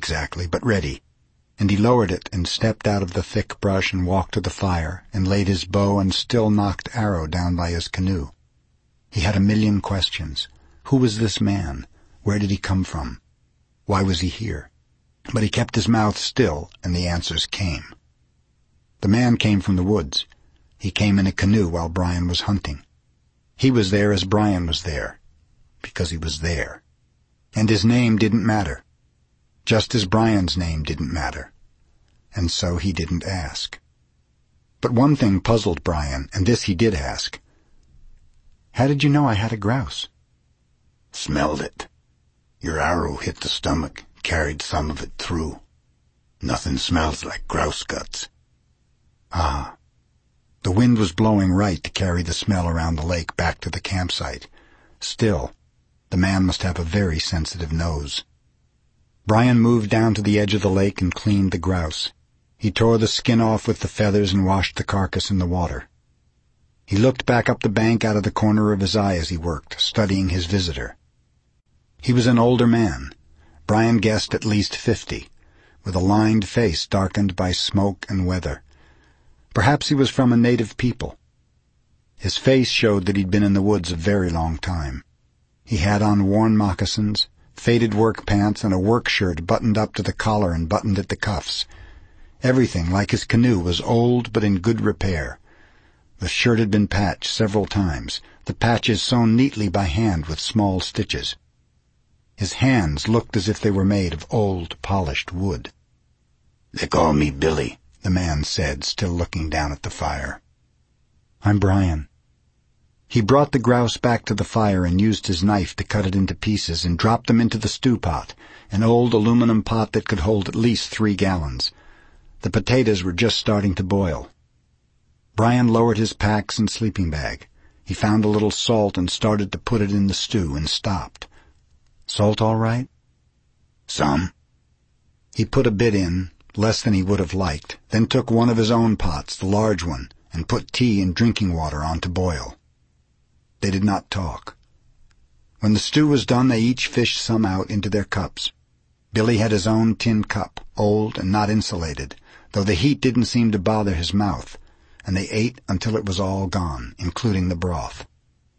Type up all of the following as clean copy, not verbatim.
exactly, but ready, and he lowered it and stepped out of the thick brush and walked to the fire and laid his bow and still-nocked arrow down by his canoe. He had a million questions. Who was this man? Where did he come from? Why was he here? But he kept his mouth still, and the answers came. The man came from the woods. He came in a canoe while Brian was hunting. He was there as Brian was there, because he was there. And his name didn't matter, just as Brian's name didn't matter. And so he didn't ask. But one thing puzzled Brian, and this he did ask. How did you know I had a grouse? Smelled it. Your arrow hit the stomach, carried some of it through. Nothing smells like grouse guts. Ah. The wind was blowing right to carry the smell around the lake back to the campsite. Still, the man must have a very sensitive nose. Brian moved down to the edge of the lake and cleaned the grouse. He tore the skin off with the feathers and washed the carcass in the water. He looked back up the bank out of the corner of his eye as he worked, studying his visitor. He was an older man. Brian guessed at least 50, with a lined face darkened by smoke and weather. Perhaps he was from a native people. His face showed that he'd been in the woods a very long time. He had on worn moccasins, faded work pants, and a work shirt buttoned up to the collar and buttoned at the cuffs. Everything, like his canoe, was old but in good repair. The shirt had been patched several times, the patches sewn neatly by hand with small stitches. His hands looked as if they were made of old, polished wood. "They call me Billy," the man said, still looking down at the fire. "I'm Brian." He brought the grouse back to the fire and used his knife to cut it into pieces and dropped them into the stew pot, an old aluminum pot that could hold at least 3 gallons. The potatoes were just starting to boil. Brian lowered his packs and sleeping bag. He found a little salt and started to put it in the stew and stopped. "Salt all right?" "Some." He put a bit in, less than he would have liked, then took one of his own pots, the large one, and put tea and drinking water on to boil. They did not talk. When the stew was done, they each fished some out into their cups. Billy had his own tin cup, old and not insulated, though the heat didn't seem to bother his mouth, and they ate until it was all gone, including the broth.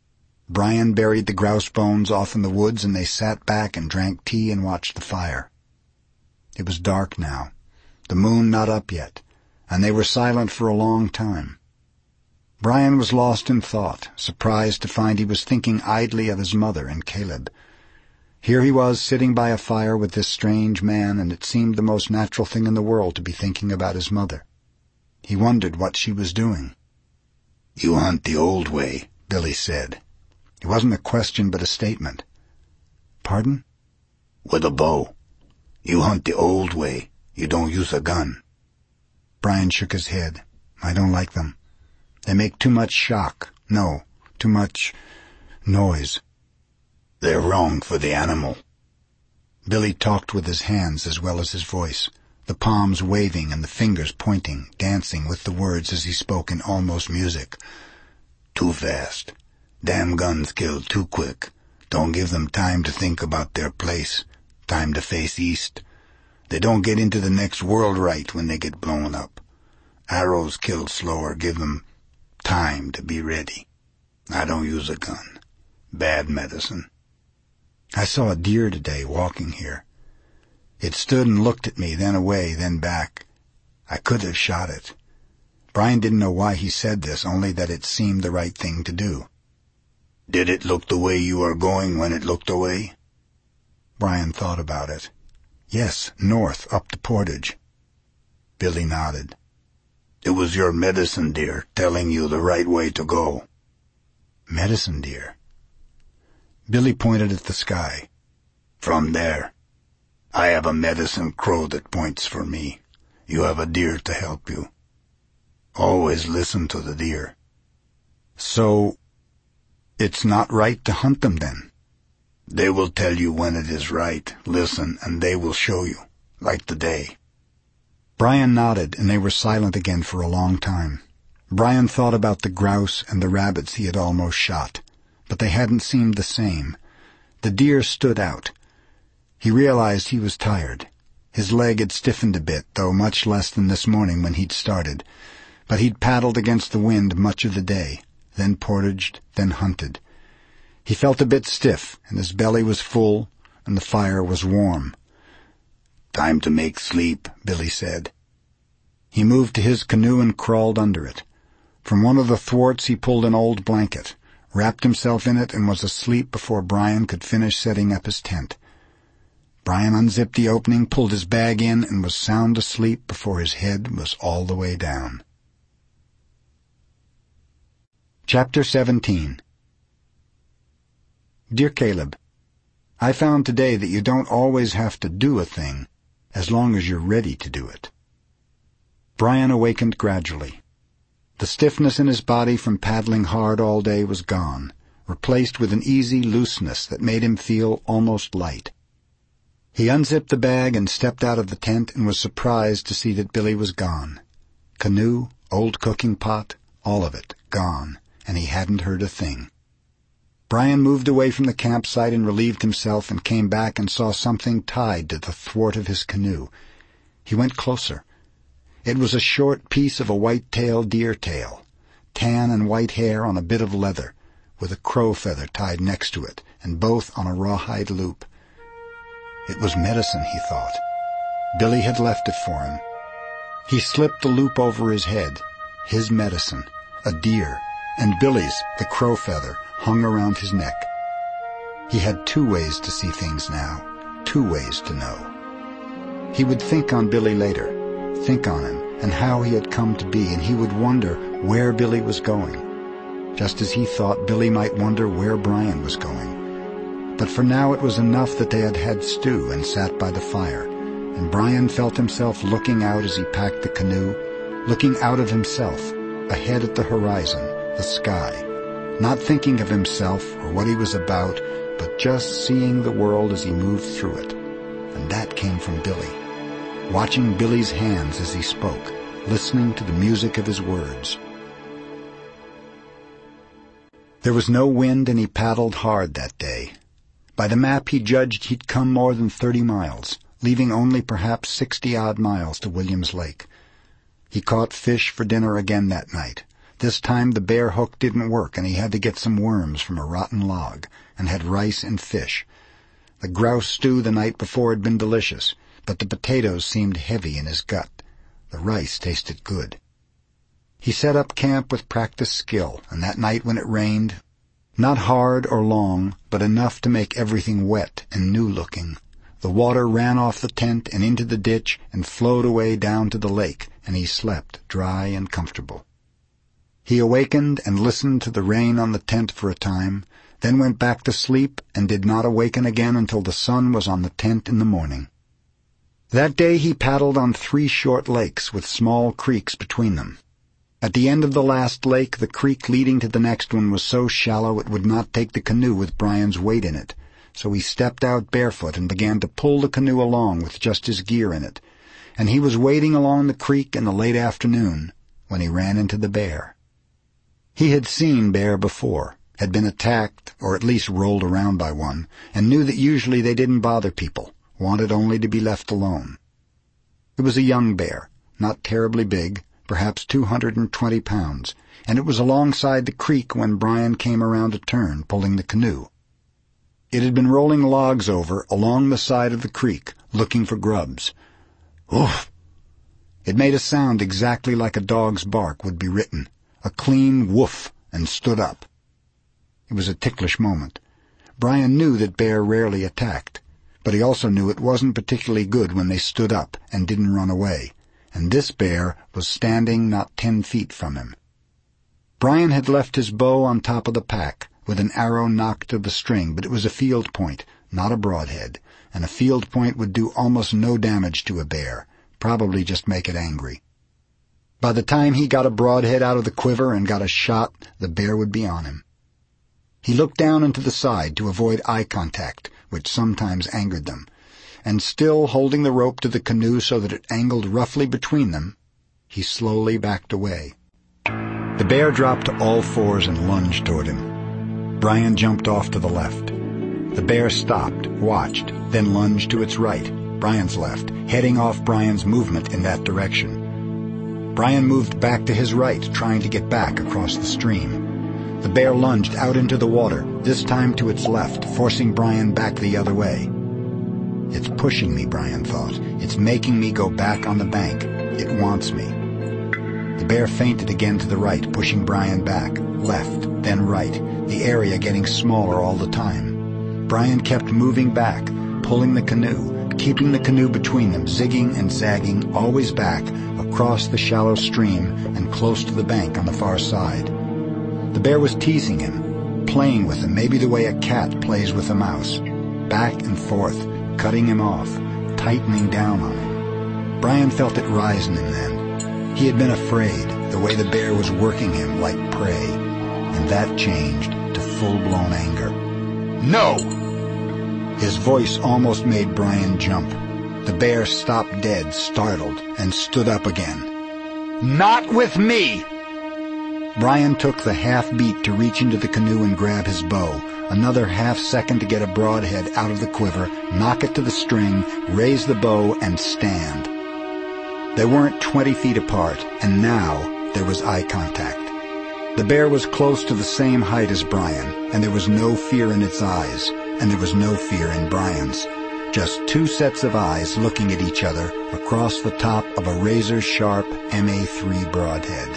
Brian buried the grouse bones off in the woods, and they sat back and drank tea and watched the fire. It was dark now, the moon not up yet, and they were silent for a long time. Brian was lost in thought, surprised to find he was thinking idly of his mother and Caleb. Here he was sitting by a fire with this strange man, and it seemed the most natural thing in the world to be thinking about his mother. He wondered what she was doing. "You hunt the old way," Billy said. It wasn't a question but a statement. "Pardon?" "With a bow. You hunt the old way. You don't use a gun." Brian shook his head. "I don't like them. They make too much shock. No, too much noise." "They're wrong for the animal." Billy talked with his hands as well as his voice, the palms waving and the fingers pointing, dancing with the words as he spoke in almost music. "Too fast. Damn guns kill too quick. Don't give them time to think about their place, time to face east. They don't get into the next world right when they get blown up. Arrows kill slower, give them time to be ready. I don't use a gun. Bad medicine." "I saw a deer today walking here. It stood and looked at me, then away, then back. I could have shot it." Brian didn't know why he said this, only that it seemed the right thing to do. "Did it look the way you are going when it looked away?" Brian thought about it. "Yes, north, up the portage." Billy nodded. "It was your medicine deer telling you the right way to go." "Medicine deer?" Billy pointed at the sky. "From there. I have a medicine crow that points for me. You have a deer to help you. Always listen to the deer." "So it's not right to hunt them, then?" "They will tell you when it is right. Listen, and they will show you, like today." Brian nodded, and they were silent again for a long time. Brian thought about the grouse and the rabbits he had almost shot, but they hadn't seemed the same. The deer stood out. He realized he was tired. His leg had stiffened a bit, though much less than this morning when he'd started. But he'd paddled against the wind much of the day, then portaged, then hunted. He felt a bit stiff, and his belly was full, and the fire was warm. "Time to make sleep," Billy said. He moved to his canoe and crawled under it. From one of the thwarts he pulled an old blanket, wrapped himself in it, and was asleep before Brian could finish setting up his tent. Brian unzipped the opening, pulled his bag in, and was sound asleep before his head was all the way down. Chapter 17. Dear Caleb, I found today that you don't always have to do a thing, as long as you're ready to do it. Brian awakened gradually. The stiffness in his body from paddling hard all day was gone, replaced with an easy looseness that made him feel almost light. He unzipped the bag and stepped out of the tent and was surprised to see that Billy was gone. Canoe, old cooking pot, all of it gone, and he hadn't heard a thing. Brian moved away from the campsite and relieved himself and came back and saw something tied to the thwart of his canoe. He went closer. It was a short piece of a white-tailed deer tail, tan and white hair on a bit of leather, with a crow feather tied next to it, and both on a rawhide loop. It was medicine, he thought. Billy had left it for him. He slipped the loop over his head. His medicine, a deer, and Billy's, the crow feather, hung around his neck. He had 2 ways to see things now, 2 ways to know. He would think on Billy later, think on him and how he had come to be, and he would wonder where Billy was going, just as he thought Billy might wonder where Brian was going. But for now it was enough that they had had stew and sat by the fire, and Brian felt himself looking out as he packed the canoe, looking out of himself, ahead at the horizon, the sky, not thinking of himself or what he was about, but just seeing the world as he moved through it. And that came from Billy, watching Billy's hands as he spoke, listening to the music of his words. There was no wind, and he paddled hard that day. By the map he judged he'd come more than 30 miles, leaving only perhaps 60-odd miles to Williams Lake. He caught fish for dinner again that night. This time the bear hook didn't work, and he had to get some worms from a rotten log, and had rice and fish. The grouse stew the night before had been delicious, but the potatoes seemed heavy in his gut. The rice tasted good. He set up camp with practiced skill, and that night when it rained, not hard or long, but enough to make everything wet and new-looking, the water ran off the tent and into the ditch and flowed away down to the lake, and he slept dry and comfortable. He awakened and listened to the rain on the tent for a time, then went back to sleep and did not awaken again until the sun was on the tent in the morning. That day he paddled on 3 short lakes with small creeks between them. At the end of the last lake, the creek leading to the next one was so shallow it would not take the canoe with Brian's weight in it, so he stepped out barefoot and began to pull the canoe along with just his gear in it, and he was wading along the creek in the late afternoon when he ran into the bear. He had seen bear before, had been attacked, or at least rolled around by one, and knew that usually they didn't bother people, wanted only to be left alone. It was a young bear, not terribly big, perhaps 220 pounds, and it was alongside the creek when Brian came around a turn, pulling the canoe. It had been rolling logs over along the side of the creek, looking for grubs. Oof! It made a sound exactly like a dog's bark would be written, a clean woof, and stood up. It was a ticklish moment. Brian knew that bear rarely attacked, but he also knew it wasn't particularly good when they stood up and didn't run away, and this bear was standing not 10 feet from him. Brian had left his bow on top of the pack, with an arrow knocked to the string, but it was a field point, not a broadhead, and a field point would do almost no damage to a bear, probably just make it angry. By the time he got a broadhead out of the quiver and got a shot, the bear would be on him. He looked down into the side to avoid eye contact, which sometimes angered them, and still holding the rope to the canoe so that it angled roughly between them, he slowly backed away. The bear dropped to all fours and lunged toward him. Brian jumped off to the left. The bear stopped, watched, then lunged to its right. Brian's left, heading off Brian's movement in that direction. Brian moved back to his right, trying to get back across the stream. The bear lunged out into the water, this time to its left, forcing Brian back the other way. It's pushing me, Brian thought. It's making me go back on the bank. It wants me. The bear feinted again to the right, pushing Brian back, left, then right, the area getting smaller all the time. Brian kept moving back, pulling the canoe, keeping the canoe between them, zigging and zagging, always back, across the shallow stream and close to the bank on the far side. The bear was teasing him, playing with him, maybe the way a cat plays with a mouse. Back and forth, cutting him off, tightening down on him. Brian felt it rise in him then. He had been afraid, the way the bear was working him like prey, and that changed to full-blown anger. "No!" His voice almost made Brian jump. The bear stopped dead, startled, and stood up again. "Not with me!" Brian took the half-beat to reach into the canoe and grab his bow, another half-second to get a broadhead out of the quiver, knock it to the string, raise the bow, and stand. They weren't 20 feet apart, and now there was eye contact. The bear was close to the same height as Brian, and there was no fear in its eyes, and there was no fear in Brian's. Just two sets of eyes looking at each other across the top of a razor-sharp MA3 broadhead.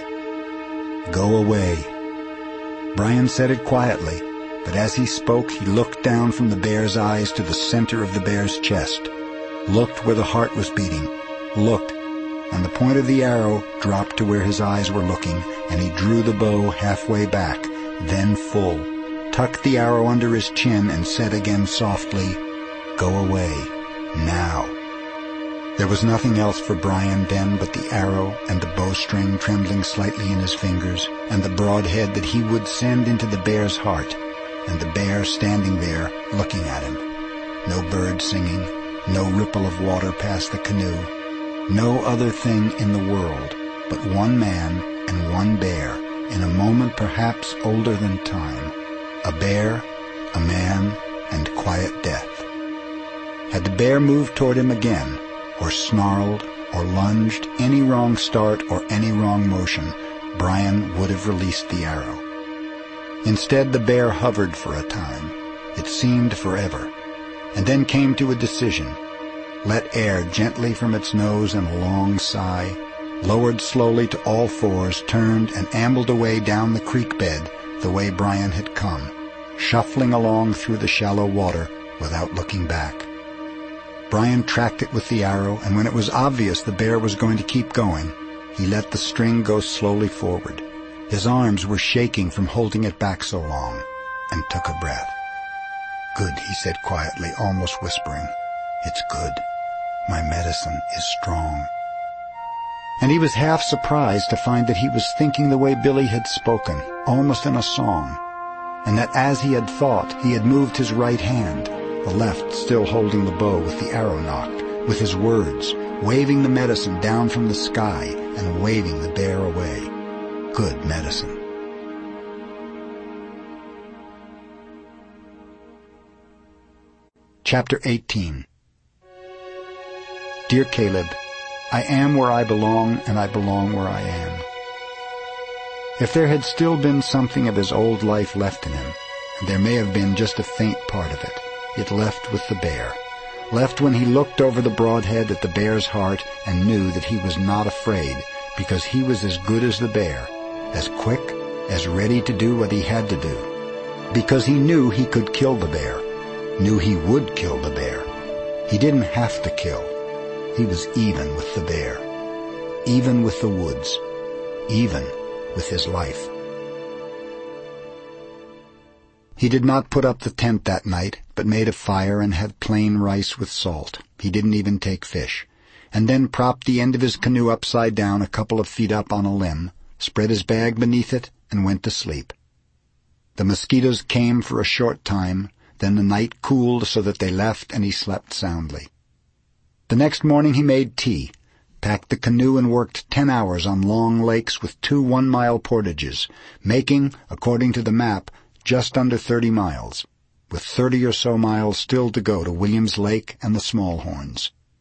"Go away." Brian said it quietly, but as he spoke he looked down from the bear's eyes to the center of the bear's chest, looked where the heart was beating, looked, and the point of the arrow dropped to where his eyes were looking, and he drew the bow halfway back, then full, tucked the arrow under his chin, and said again softly, "Go away, now." There was nothing else for Brian then but the arrow and the bowstring trembling slightly in his fingers, and the broadhead that he would send into the bear's heart, and the bear standing there looking at him. No bird singing, no ripple of water past the canoe, no other thing in the world but one man and one bear in a moment perhaps older than time. A bear, a man, and quiet death. Had the bear moved toward him again, or snarled, or lunged, any wrong start or any wrong motion, Brian would have released the arrow. Instead, the bear hovered for a time. It seemed forever, and then came to a decision, let air gently from its nose in a long sigh, lowered slowly to all fours, turned and ambled away down the creek bed the way Brian had come, shuffling along through the shallow water without looking back. Brian tracked it with the arrow, and when it was obvious the bear was going to keep going, he let the string go slowly forward. His arms were shaking from holding it back so long, and took a breath. "Good," he said quietly, almost whispering. "It's good. My medicine is strong." And he was half surprised to find that he was thinking the way Billy had spoken, almost in a song, and that as he had thought, he had moved his right hand, the left still holding the bow with the arrow nocked, with his words, waving the medicine down from the sky and waving the bear away. Good medicine. Chapter 18. Dear Caleb, I am where I belong, and I belong where I am. If there had still been something of his old life left in him, and there may have been just a faint part of it, it left with the bear. Left when he looked over the broadhead at the bear's heart and knew that he was not afraid, because he was as good as the bear, as quick, as ready to do what he had to do. Because he knew he could kill the bear, knew he would kill the bear. He didn't have to kill. He was even with the bear, even with the woods, even with his life. He did not put up the tent that night, but made a fire and had plain rice with salt. He didn't even take fish. And then propped the end of his canoe upside down a couple of feet up on a limb, spread his bag beneath it, and went to sleep. The mosquitoes came for a short time, then the night cooled so that they left and he slept soundly. The next morning he made tea, packed the canoe and worked 10 hours on long lakes with 2 one-mile portages, making, according to the map, just under 30 miles, with 30 or so miles still to go to Williams Lake and the Small Horns.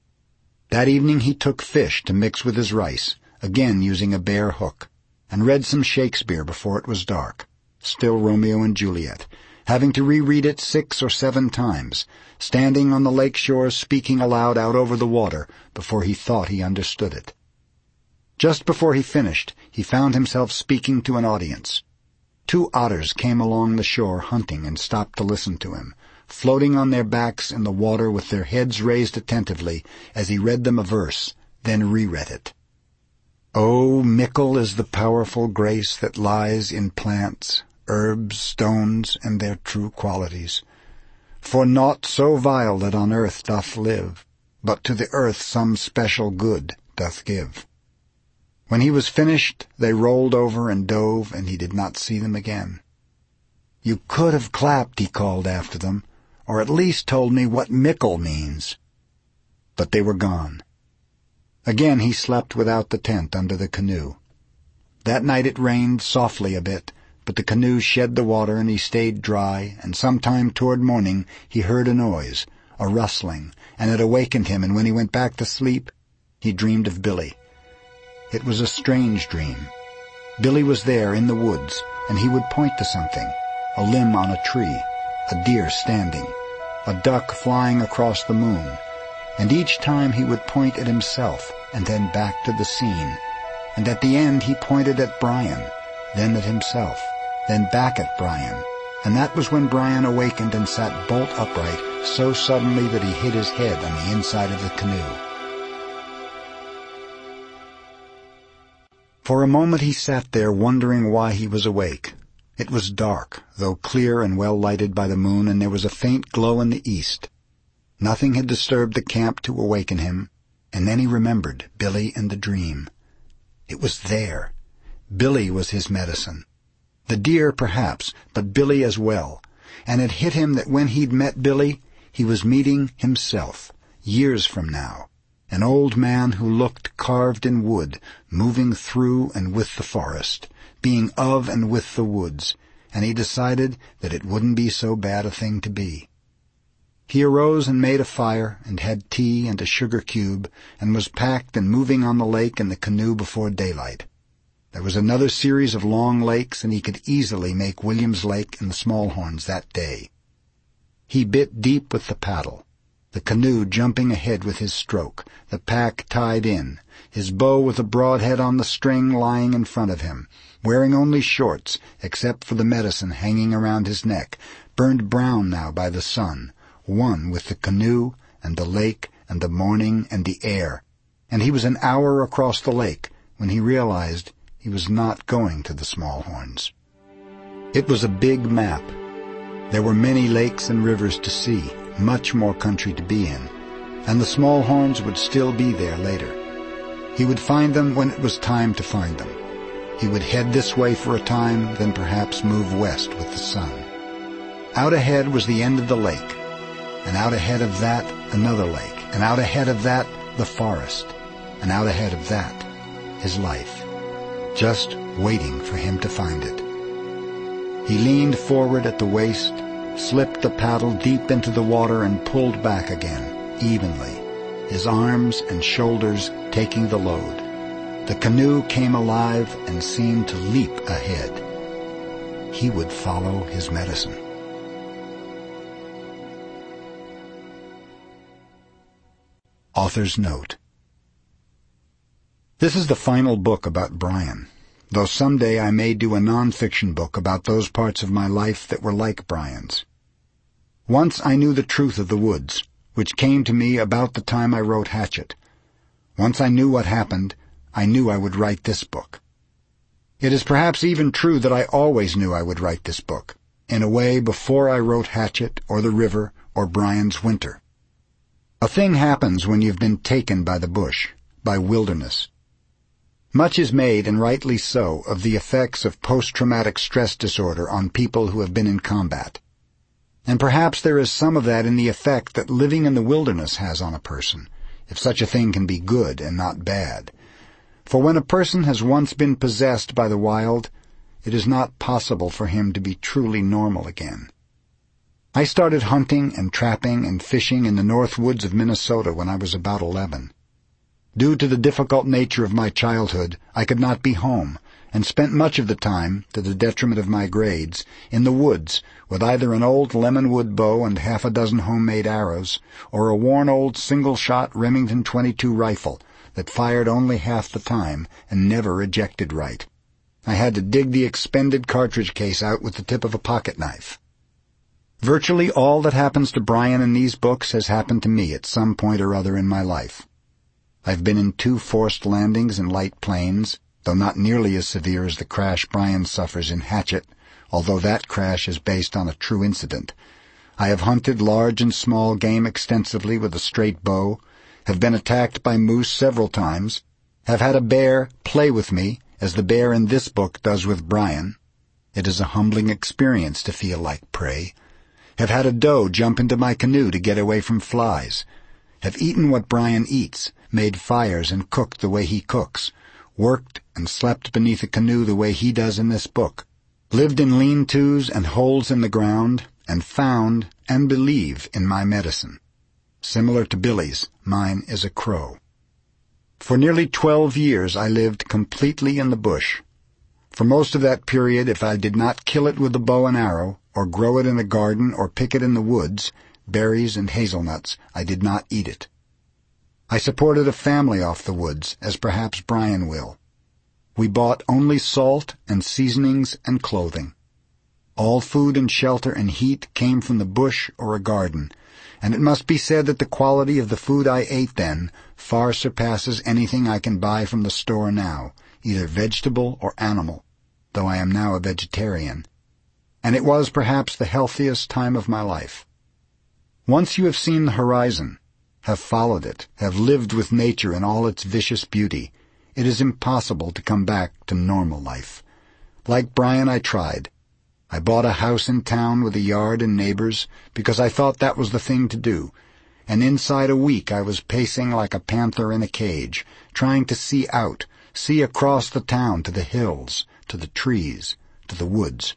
That evening he took fish to mix with his rice, again using a bare hook, and read some Shakespeare before it was dark, still Romeo and Juliet, having to reread it 6 or 7 times, standing on the lake shore speaking aloud out over the water before he thought he understood it. Just before he finished, he found himself speaking to an audience. 2 otters came along the shore hunting and stopped to listen to him, floating on their backs in the water with their heads raised attentively as he read them a verse, then reread it. "Oh, mickle is the powerful grace that lies in plants, herbs, stones, and their true qualities. For naught so vile that on earth doth live, but to the earth some special good doth give." When he was finished, they rolled over and dove, and he did not see them again. "You could have clapped," he called after them, "or at least told me what mickle means." But they were gone. Again he slept without the tent under the canoe. That night it rained softly a bit, but the canoe shed the water and he stayed dry, and sometime toward morning he heard a noise, a rustling, and it awakened him, and when he went back to sleep, he dreamed of Billy. It was a strange dream. Billy was there in the woods, and he would point to something, a limb on a tree, a deer standing, a duck flying across the moon, and each time he would point at himself and then back to the scene, and at the end he pointed at Brian, then at himself, then back at Brian, and that was when Brian awakened and sat bolt upright so suddenly that he hit his head on the inside of the canoe. For a moment he sat there wondering why he was awake. It was dark, though clear and well lighted by the moon, and there was a faint glow in the east. Nothing had disturbed the camp to awaken him, and then he remembered Billy and the dream. It was there. Billy was his medicine. The deer, perhaps, but Billy as well, and it hit him that when he'd met Billy, he was meeting himself, years from now, an old man who looked carved in wood, moving through and with the forest, being of and with the woods, and he decided that it wouldn't be so bad a thing to be. He arose and made a fire, and had tea and a sugar cube, and was packed and moving on the lake in the canoe before daylight. There was another series of long lakes, and he could easily make Williams Lake and the Smallhorns that day. He bit deep with the paddle, the canoe jumping ahead with his stroke, the pack tied in, his bow with a broadhead on the string lying in front of him, wearing only shorts, except for the medicine hanging around his neck, burned brown now by the sun, one with the canoe and the lake and the morning and the air, and he was an hour across the lake when he realized he was not going to the Smallhorns. It was a big map. There were many lakes and rivers to see, much more country to be in, and the Smallhorns would still be there later. He would find them when it was time to find them. He would head this way for a time, then perhaps move west with the sun. Out ahead was the end of the lake, and out ahead of that another lake, and out ahead of that the forest, and out ahead of that his life, just waiting for him to find it. He leaned forward at the waist, slipped the paddle deep into the water and pulled back again, evenly, his arms and shoulders taking the load. The canoe came alive and seemed to leap ahead. He would follow his medicine. Author's note. This is the final book about Brian, though someday I may do a non-fiction book about those parts of my life that were like Brian's. Once I knew the truth of the woods, which came to me about the time I wrote Hatchet. Once I knew what happened, I knew I would write this book. It is perhaps even true that I always knew I would write this book, in a way before I wrote Hatchet or The River or Brian's Winter. A thing happens when you've been taken by the bush, by wilderness. Much is made, and rightly so, of the effects of post-traumatic stress disorder on people who have been in combat. And perhaps there is some of that in the effect that living in the wilderness has on a person, if such a thing can be good and not bad. For when a person has once been possessed by the wild, it is not possible for him to be truly normal again. I started hunting and trapping and fishing in the north woods of Minnesota when I was about 11. Due to the difficult nature of my childhood, I could not be home, and spent much of the time, to the detriment of my grades, in the woods, with either an old lemon-wood bow and half a dozen homemade arrows, or a worn old single-shot Remington .22 rifle that fired only half the time and never ejected right. I had to dig the expended cartridge case out with the tip of a pocket knife. Virtually all that happens to Brian in these books has happened to me at some point or other in my life. I've been in 2 forced landings in light planes, though not nearly as severe as the crash Brian suffers in Hatchet, although that crash is based on a true incident. I have hunted large and small game extensively with a straight bow, have been attacked by moose several times, have had a bear play with me, as the bear in this book does with Brian. It is a humbling experience to feel like prey. Have had a doe jump into my canoe to get away from flies. Have eaten what Brian eats, made fires and cooked the way he cooks, worked and slept beneath a canoe the way he does in this book, lived in lean-tos and holes in the ground, and found and believe in my medicine. Similar to Billy's, mine is a crow. For nearly 12 years I lived completely in the bush. For most of that period, if I did not kill it with a bow and arrow, or grow it in a garden, or pick it in the woods, berries and hazelnuts, I did not eat it. I supported a family off the woods, as perhaps Brian will. We bought only salt and seasonings and clothing. All food and shelter and heat came from the bush or a garden, and it must be said that the quality of the food I ate then far surpasses anything I can buy from the store now, either vegetable or animal, though I am now a vegetarian. And it was perhaps the healthiest time of my life. Once you have seen the horizon, have followed it, have lived with nature in all its vicious beauty, it is impossible to come back to normal life. Like Brian, I tried. I bought a house in town with a yard and neighbors because I thought that was the thing to do, and inside a week I was pacing like a panther in a cage, trying to see out, see across the town to the hills, to the trees, to the woods.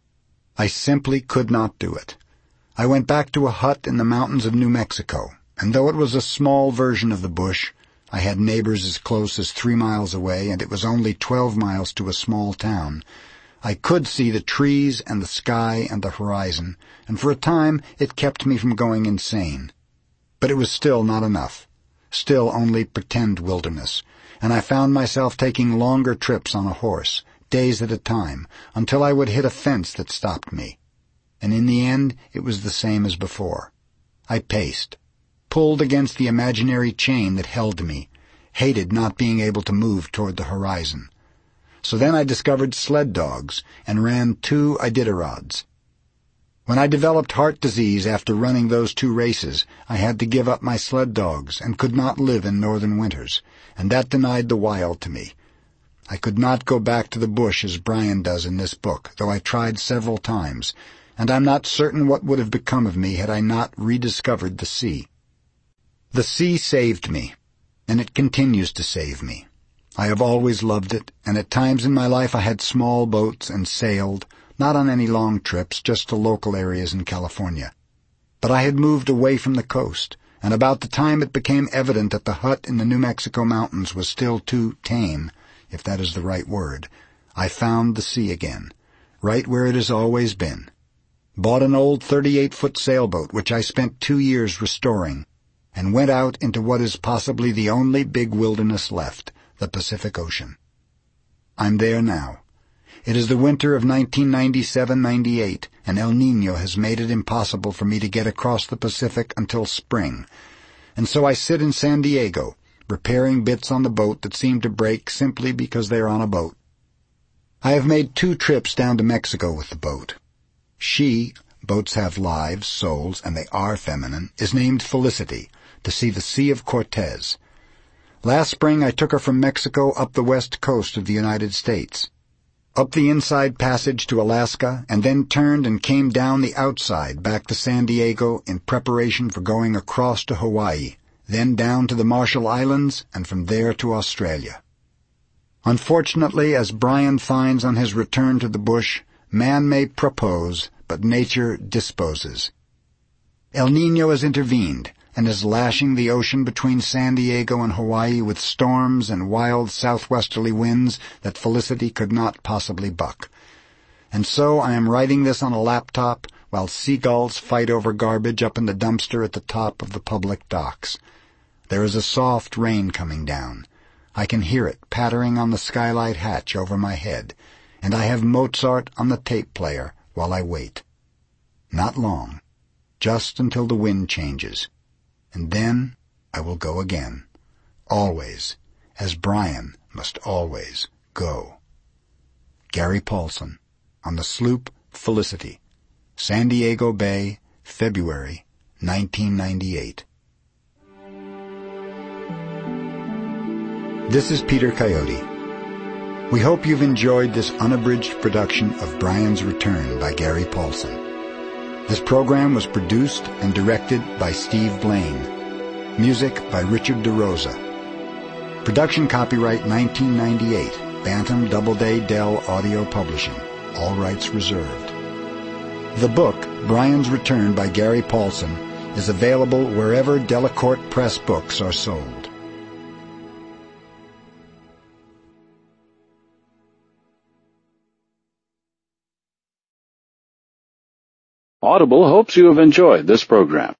I simply could not do it. I went back to a hut in the mountains of New Mexico, and though it was a small version of the bush, I had neighbors as close as 3 miles away, and it was only 12 miles to a small town. I could see the trees and the sky and the horizon, and for a time it kept me from going insane. But it was still not enough, still only pretend wilderness, and I found myself taking longer trips on a horse, days at a time, until I would hit a fence that stopped me. And in the end it was the same as before. I paced, pulled against the imaginary chain that held me, hated not being able to move toward the horizon. So then I discovered sled dogs and ran 2 Iditarods. When I developed heart disease after running those 2 races, I had to give up my sled dogs and could not live in northern winters, and that denied the wild to me. I could not go back to the bush as Brian does in this book, though I tried several times, and I'm not certain what would have become of me had I not rediscovered the sea. The sea saved me, and it continues to save me. I have always loved it, and at times in my life I had small boats and sailed, not on any long trips, just to local areas in California. But I had moved away from the coast, and about the time it became evident that the hut in the New Mexico mountains was still too tame, if that is the right word, I found the sea again, right where it has always been. Bought an old 38-foot sailboat, which I spent 2 years restoring, and went out into what is possibly the only big wilderness left, the Pacific Ocean. I'm there now. It is the winter of 1997-98, and El Niño has made it impossible for me to get across the Pacific until spring, and so I sit in San Diego, repairing bits on the boat that seem to break simply because they are on a boat. I have made 2 trips down to Mexico with the boat. She, boats have lives, souls, and they are feminine, is named Felicity, to see the Sea of Cortez. Last spring I took her from Mexico up the west coast of the United States, up the inside passage to Alaska, and then turned and came down the outside back to San Diego in preparation for going across to Hawaii, then down to the Marshall Islands, and from there to Australia. Unfortunately, as Brian finds on his return to the bush, man may propose, but nature disposes. El Niño has intervened, and is lashing the ocean between San Diego and Hawaii with storms and wild southwesterly winds that Felicity could not possibly buck. And so I am writing this on a laptop while seagulls fight over garbage up in the dumpster at the top of the public docks. There is a soft rain coming down. I can hear it pattering on the skylight hatch over my head, and I have Mozart on the tape player while I wait. Not long, just until the wind changes, and then I will go again, always, as Brian must always go. Gary Paulson, on the sloop Felicity, San Diego Bay, February 1998. This is Peter Coyote. We hope you've enjoyed this unabridged production of Brian's Return by Gary Paulson. This program was produced and directed by Steve Blaine. Music by Richard DeRosa. Production copyright 1998, Bantam Doubleday Dell Audio Publishing. All rights reserved. The book, Brian's Return by Gary Paulson, is available wherever Delacorte Press books are sold. Audible hopes you have enjoyed this program.